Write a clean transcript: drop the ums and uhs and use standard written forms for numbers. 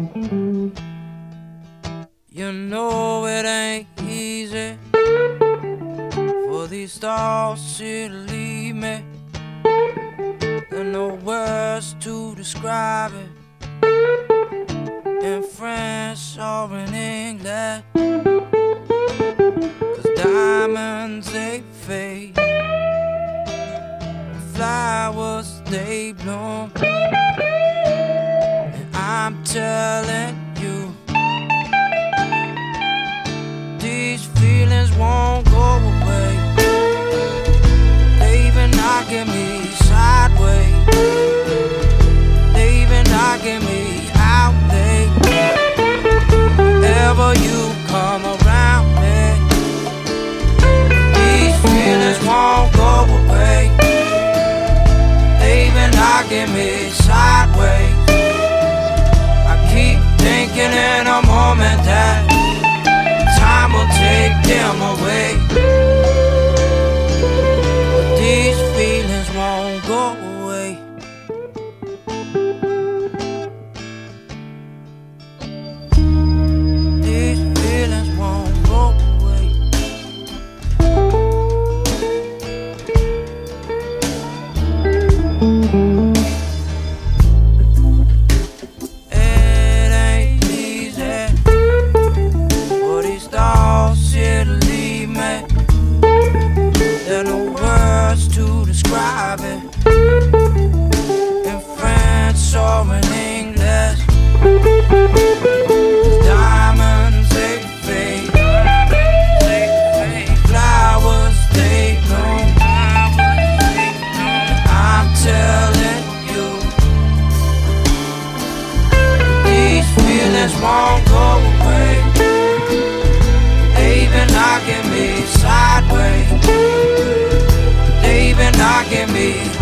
You know it ain't easy for these thoughts to leave me. There are no words to describe it in French or in English. 'Cause diamonds they fade, flowers they bloom, and I'm telling you, these feelings won't go away. They even knocking me sideways, they even knocking me out late. Whenever you come around me, these feelings won't go away. They even knocking me sideways. I keep thinking in a moment that time will take them away, but these feelings won't go away. These feelings won't go away. It ain't easy for these thoughts here to leave me. There are no words to describe it in French or in English. Diamonds they fade, flowers they bloom. I'm telling you, these feelings won't go away. They even knocking me sideways, they even knocking me